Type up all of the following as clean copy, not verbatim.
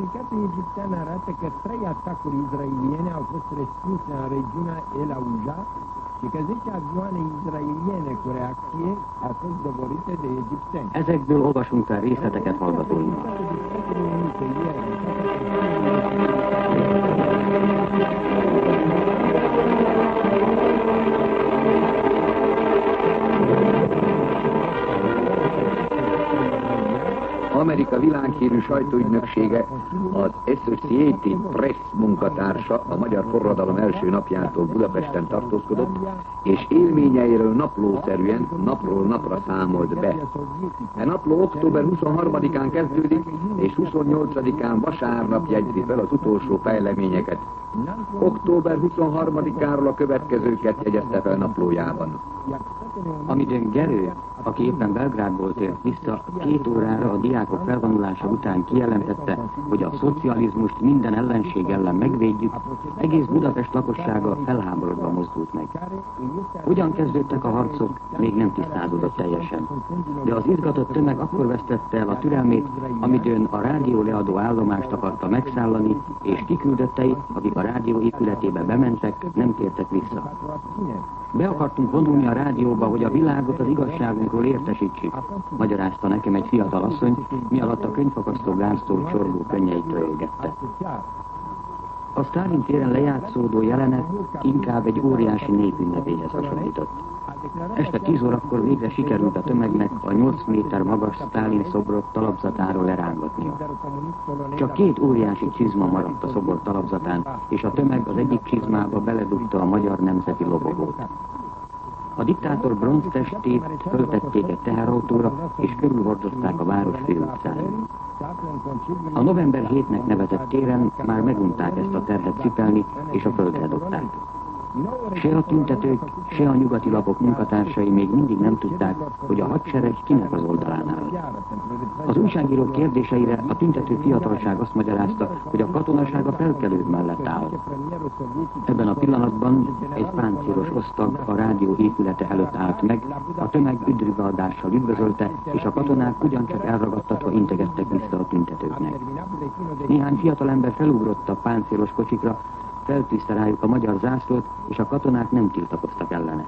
comunicatul egiptean arată că 3 atacuri izraeliene au fost respinse în regiunea El Auja și că 10 avioane izraeliene cu reacție au fost doborite de egipteni. Ezekből olvasunk fel részleteket hallgatóink. Amerika világhírű sajtóügynöksége, az Associated Press munkatársa a magyar forradalom első napjától Budapesten tartózkodott, és élményeiről naplószerűen napról napra számolt be. E napló október 23-án kezdődik, és 28-án vasárnap jegyzi fel az utolsó fejleményeket. Október 23-áról a következőket jegyezte fel naplójában. Amidőn Gerő, aki éppen Belgrádból tért vissza, 2 órára a diákok felvonulása után kijelentette, hogy a szocializmust minden ellenség ellen megvédjük, egész Budapest lakossága felháborodva mozdult meg. Hogyan kezdődtek a harcok, még nem tisztázódott teljesen. De az izgatott tömeg akkor vesztette el a türelmét, amidőn a rádióleadó állomást akarta megszállani, és kiküldöttei, akik a rádió épületébe bementek, nem tértek vissza. Be akartunk vonulni a rádióba, hogy a világot az igazságunkról értesítsük, magyarázta nekem egy fiatal asszony, mi alatt a könyvfakasztó gáztól csorgó könnyeit törölgette. A Sztálin téren lejátszódó jelenet inkább egy óriási népünnepéhez hasonlított. Este 10 órakor végre sikerült a tömegnek a 8 méter magas Sztálin szobrot talapzatáról lerángatnia. Csak 2 óriási csizma maradt a szobor talapzatán, és a tömeg az egyik csizmába beledugta a magyar nemzeti lobogót. A diktátor bronztestét föltették egy teherautóra, és körülhordozták a város főutcáin. A november 7-nek nevezett téren már megunták ezt a terhet cipelni, és a földre dobták. Se a tüntetők, se a nyugati lapok munkatársai még mindig nem tudták, hogy a hadsereg kinek az oldalán áll. Az újságírók kérdéseire a tüntető fiatalság azt magyarázta, hogy a katonaság a felkelők mellett áll. Ebben a pillanatban egy páncélos osztag a rádió épülete előtt állt meg, a tömeg üdvrivaldással üdvözölte, és a katonák ugyancsak elragadtatva integettek vissza a tüntetőknek. Néhány fiatalember felugrott a páncélos kocsikra, feltűzte rájuk a magyar zászlót, és a katonák nem tiltakoztak ellene.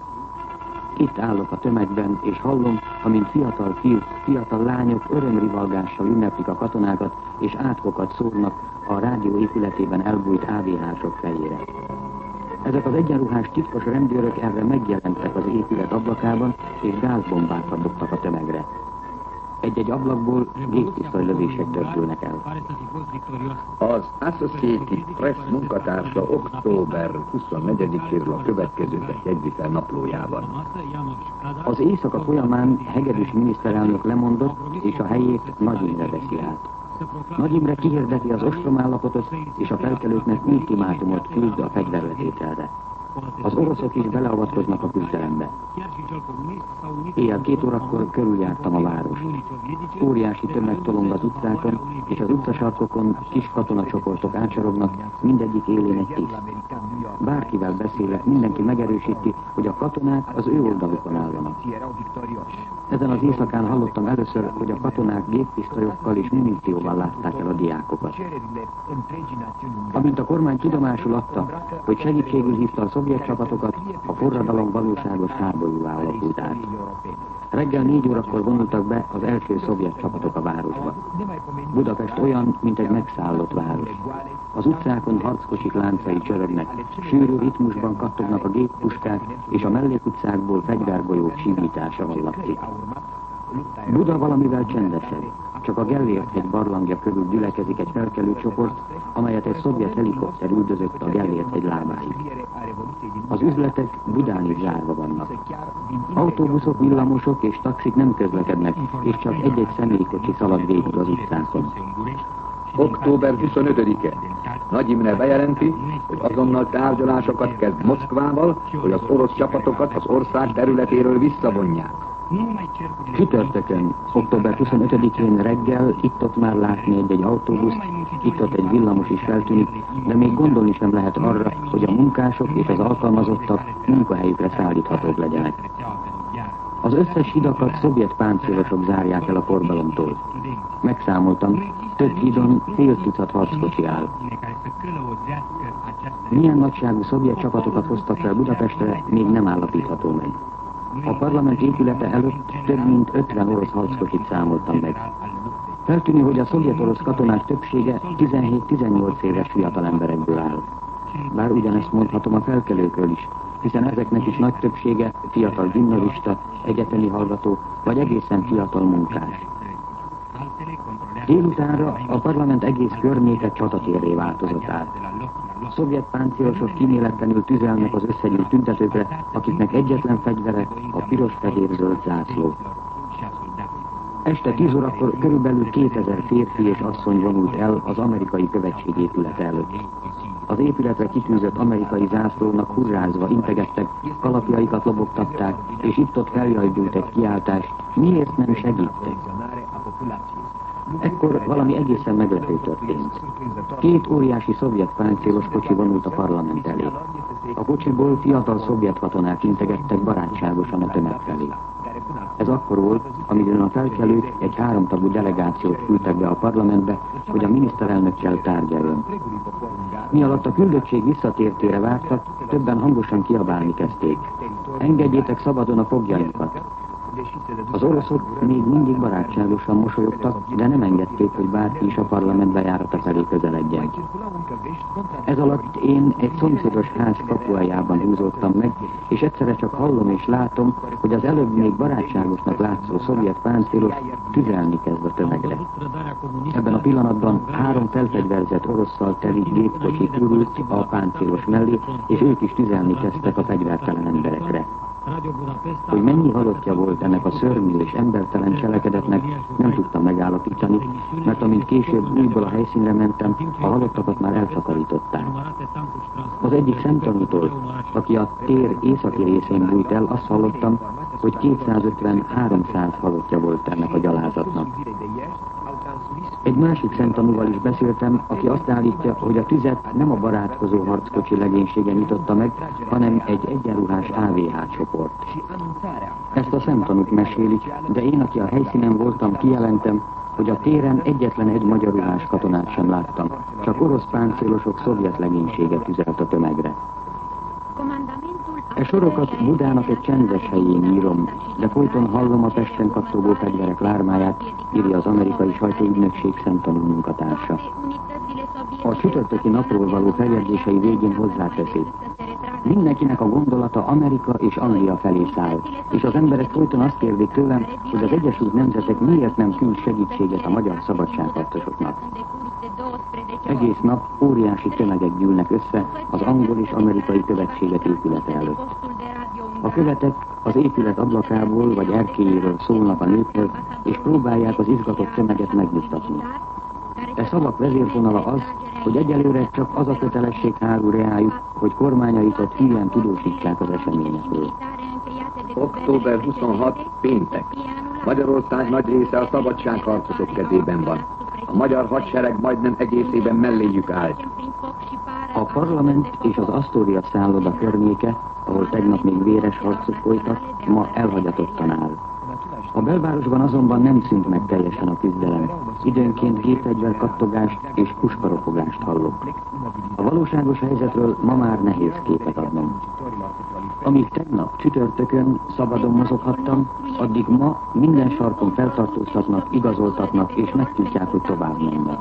Itt állok a tömegben, és hallom, amint fiatal fiúk, fiatal lányok örömrivalgással ünneplik a katonákat, és átkokat szórnak a rádió épületében elbújt AVH-sok fejére. Ezek az egyenruhás titkos rendőrök erre megjelentek az épület ablakában, és gázbombákat dobtak a tömegre. Egy-egy ablakból géppisztolylövések történnek el. Az Associated Press munkatársa október 24-éről a következőket jegyzi fel naplójában. Az éjszaka folyamán hegedűs miniszterelnök lemondott, és a helyét Nagy Imre veszi át. Nagy Imre kihirdeti az ostromállapotot, és a felkelőknek ultimátumot küld a fegyverletételre. Az oroszok is beleavatkoznak a küzdelembe. Éjjel 2 órakor körüljártam a várost. Óriási tömeg tolong az utcákon, és az utcasarkokon kis katonacsoportok átsorognak, mindegyik élén egy tiszt. Bárkivel beszélek, mindenki megerősíti, hogy a katonák az ő oldalukon állnak. Ezen az éjszakán hallottam először, hogy a katonák géppisztolyokkal és munícióval látták el a diákokat. Amint a kormány tudomásul adta, hogy segítségül hívta a szovjet csapatokat, a forradalom valóságos háborúvá alakult át. Reggel 4 órakor vonultak be az első szovjet csapatok a városba. Budapest olyan, mint egy megszállott város. Az utcákon harckocsik láncai csörögnek, sűrű ritmusban kattognak a géppuskák, és a mellékutcákból fegyvergolyók sívítása hallatszik. Buda valamivel csendesebb. Csak a Gellért hegy barlangja körül gyülekezik egy felkelő csoport, amelyet egy szovjet helikopter üldözött a Gellért hegy lábáig. Az üzletek Budán is zárva vannak. Autóbuszok, villamosok és taxik nem közlekednek, és csak egy-egy személykocsi szalad végig az utcákon. Október 25-e. Nagy Imre bejelenti, hogy azonnal tárgyalásokat kezd Moszkvával, hogy az orosz csapatokat az ország területéről visszavonják. Csütörtökön, október 25-én reggel itt-ott már látni egy autóbusz, itt-ott egy villamos is feltűnik, de még gondolni sem lehet arra, hogy a munkások és az alkalmazottak munkahelyükre szállíthatók legyenek. Az összes hidakat szovjet páncélosok zárják el a forgalomtól. Megszámoltam, több hídon fél tucat harckocsi áll. Milyen nagyságú szovjet csapatokat hoztak fel Budapestre, még nem állapítható meg. A parlament épülete előtt több mint 50 orosz harckocsit számoltam meg. Feltűnő, hogy a szovjet-orosz katonák többsége 17-18 éves fiatal emberekből áll. Bár ugyanezt mondhatom a felkelőkről is, hiszen ezeknek is nagy többsége fiatal gimnazista, egyetemi hallgató, vagy egészen fiatal munkás. Délutánra a parlament egész környéke csatatérré változott át. A szovjet páncélosok kíméletlenül tüzelnek az összegyűlt tüntetőkre, akiknek egyetlen fegyvere a piros-fehér-zöld zászló. Este 10 órakor körülbelül 2000 férfi és asszony vonult el az amerikai követség épülete előtt. Az épületre kitűzött amerikai zászlónak hurrázva integettek, kalapjaikat lobogtatták, és itt-ott feljajdult egy kiáltás, miért nem segítek? Ekkor valami egészen meglepő történt. 2 óriási szovjet páncélos kocsi vonult a parlament elé. A kocsiból fiatal szovjet katonák integettek barátságosan a tömeg felé. Ez akkor volt, amikor a felkelők egy 3 tagú delegációt küldtek be a parlamentbe, hogy a miniszterelnökkel tárgyaljon. Mi alatt a küldöttség visszatértére vártak, többen hangosan kiabálni kezdték. Engedjétek szabadon a fogjainkat! Az oroszok még mindig barátságosan mosolyogtak, de nem engedték, hogy bárki is a parlament bejárata felé közeledjen. Ez alatt én egy szomszédos ház kapuajában húzódtam meg, és egyszerre csak hallom és látom, hogy az előbb még barátságosnak látszó szovjet páncélos tüzelni kezd a tömegre. Ebben a pillanatban 3 felfegyverzett orosszal teli gépkocsi kurult a páncélos mellé, és ők is tüzelni kezdtek a fegyvertelen emberekre. Hogy mennyi halottja volt ennek a szörnyű és embertelen cselekedetnek, nem tudtam megállapítani, mert amint később újból a helyszínre mentem, a halottakat már eltakarították. Az egyik szemtanútól, aki a tér északi részén bújt el, azt hallottam, hogy 250-300 halottja volt ennek a gyalázatnak. Egy másik szemtanúval is beszéltem, aki azt állítja, hogy a tüzet nem a barátkozó harckocsi legénysége nyitotta meg, hanem egy egyenruhás AVH csoport. Ezt a szemtanúk mesélik, de én, aki a helyszínen voltam, kijelentem, hogy a téren egyetlen egy magyar ruhás katonát sem láttam, csak orosz páncélosok szovjet legénysége tüzelt a tömegre. E sorokat Budának egy csendes helyén írom, de folyton hallom a Pesten kattogó fegyverek lármáját, írja az amerikai sajtóügynökség szemtanú munkatársa. A csütörtöki napról való feljegyzései végén hozzáteszi. Mindenkinek a gondolata Amerika és Anglia felé száll, és az emberek folyton azt kérdik tőlem, hogy az Egyesült Nemzetek miért nem küld segítséget a magyar szabadságharcosoknak. Egész nap óriási tömegek gyűlnek össze az angol és amerikai követségek épülete előtt. A követek az épület ablakából vagy erkélyéről szólnak a néphez, és próbálják az izgatott tömeget megnyugtatni. E szavak vezérvonala az, hogy egyelőre csak az a kötelesség hárul reájuk, hogy kormányaikat hülyen tudósítsák az eseményekről. Október 26. péntek. Magyarország nagy része a szabadságharcosok kezében van. A magyar hadsereg majdnem egészében melléjük állt. A parlament és az Astoria szálloda környéke, ahol tegnap még véres harcok folytak, ma elhagyatottan áll. A belvárosban azonban nem szűnt meg teljesen a küzdelem. Időnként gépfegyverkattogást és puskaropogást hallok. A valóságos helyzetről ma már nehéz képet adnom. Amíg tegnap csütörtökön szabadon mozoghattam, addig ma minden sarkon feltartóztatnak, igazoltatnak és megtiltják, hogy tovább mennek.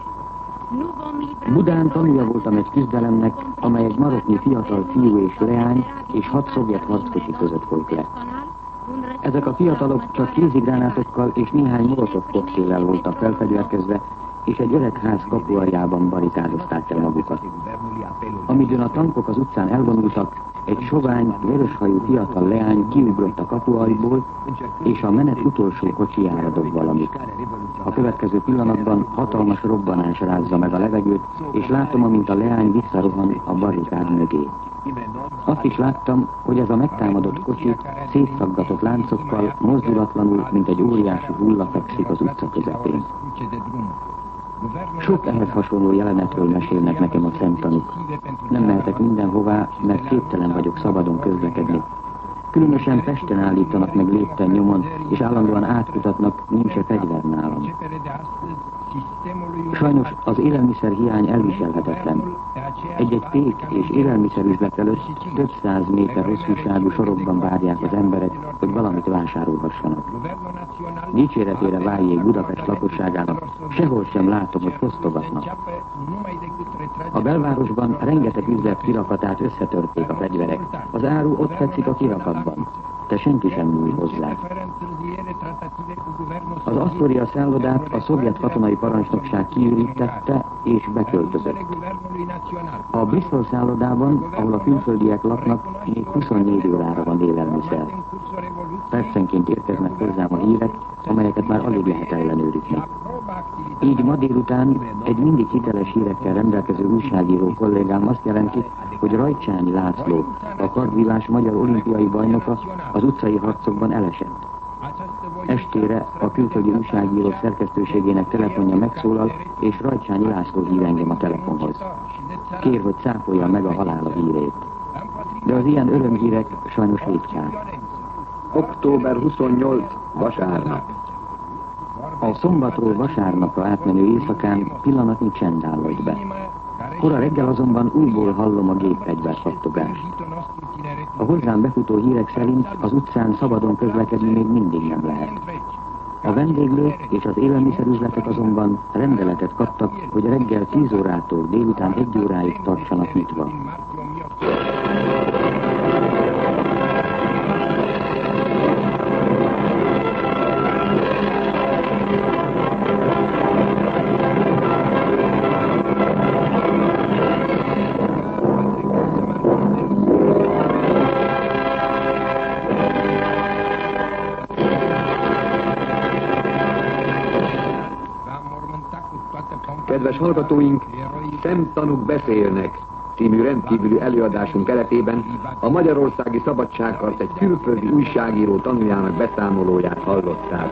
Budán tanúja voltam egy küzdelemnek, amely egy maroknyi fiatal fiú és leány és 6 szovjet harckocsi között folyt le. Ezek a fiatalok csak kézigránátokkal és néhány molotov koktéllel voltak felfegyverkezve, és egy öreg ház kapualjában barikádozták el magukat. Amidőn a tankok az utcán elvonultak, egy sovány, vöröshajú fiatal leány kiugrott a kapualjból, és a menet utolsó kocsijára dob valamit. A következő pillanatban hatalmas robbanás rázza meg a levegőt, és látom, amint a leány visszarohan a barikád mögé. Azt is láttam, hogy ez a megtámadott kocsi szétszaggatott láncokkal mozdulatlanul, mint egy óriási hulla fekszik az utca közepén. Sok ehhez hasonló jelenetről mesélnek nekem a szemtanúk. Nem mehetek mindenhová, mert képtelen vagyok szabadon közlekedni. Különösen Pesten állítanak meg lépten nyomon, és állandóan átkutatnak, nincs-e fegyver nálam. Sajnos az élelmiszerhiány elviselhetetlen. Egy-egy pék és élelmiszerüzlet előtt több 100 méter hosszúságú sorokban várják az emberek, hogy valamit vásárolhassanak. Dicséretére váljék Budapest lakosságának, sehol sem látom, hogy fosztogatnak. A belvárosban rengeteg üzlet kirakatát összetörték a fegyverek. Az áru ott fekszik a kirakatban, de senki sem nyúl hozzá. Az Astoria szállodát a szovjet katonai parancsnokság kiürítette és beköltözött. A Bristol szállodában, ahol a külföldiek laknak, még 24 órára van élelmiszer. Percenként érkeznek hozzám a hírek, amelyeket már alig lehet ellenőrizni. Így ma délután egy mindig hiteles hírekkel rendelkező újságíró kollégám azt jelenti, hogy Rajcsányi László, a kardvívás magyar olimpiai bajnoka az utcai harcokban elesett. Estére a külföldi újságíró szerkesztőségének telefonja megszólal, és Rajcsányi László hív engem a telefonhoz. Kér, hogy cáfolja meg a halála hírét. De az ilyen örömhírek sajnos ritkák. Október 28. vasárnap. A szombatról vasárnapra átmenő éjszakán pillanatnyi csend állott be. Kora reggel azonban újból hallom a gépfegyver pattogást. A hozzám befutó hírek szerint az utcán szabadon közlekedni még mindig nem lehet. A vendéglők és az élelmiszerüzletek azonban rendeletet kaptak, hogy reggel 10 órától délután 1 óráig tartsanak nyitva. Kedves hallgatóink, Szemtanúk beszélnek című rendkívüli előadásunk keretében a magyarországi szabadságharc egy külföldi újságíró tanújának beszámolóját hallották.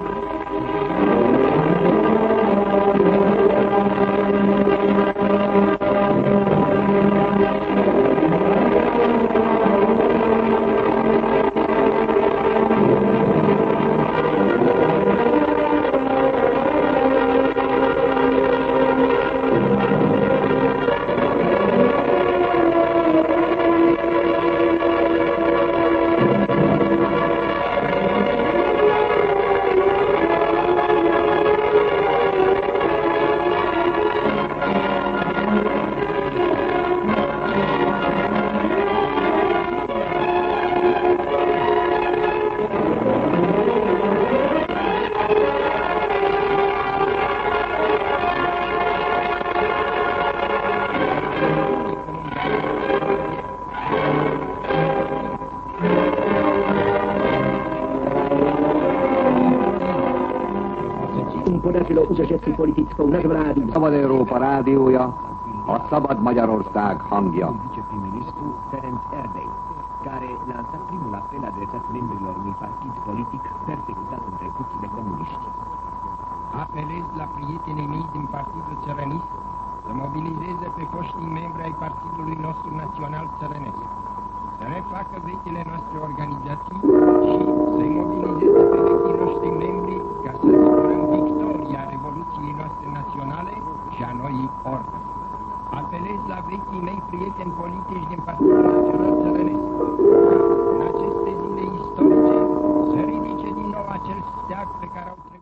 Szabad Európa rádiója, a Szabad Magyarország hangja. Ferenc Erdei, care lansa primul apel adresat membrilor unui partid politic persecutat în trecut de comuniști. Apelez la prietenii mei din Partidul Țărănist să mobilizeze pe foștii membri ai Partidului nostru național țărănesc, să refacă vechile noastre organizații și să-i mobilizeze pe vechii noștri membri ca să spunem victoria Revoluției noastre naționale și a noii ordini. Apelez la vechii mei prieteni politici din Partidul Național Țărănesc ca în aceste zile istorice să ridice din nou acel steag pe care au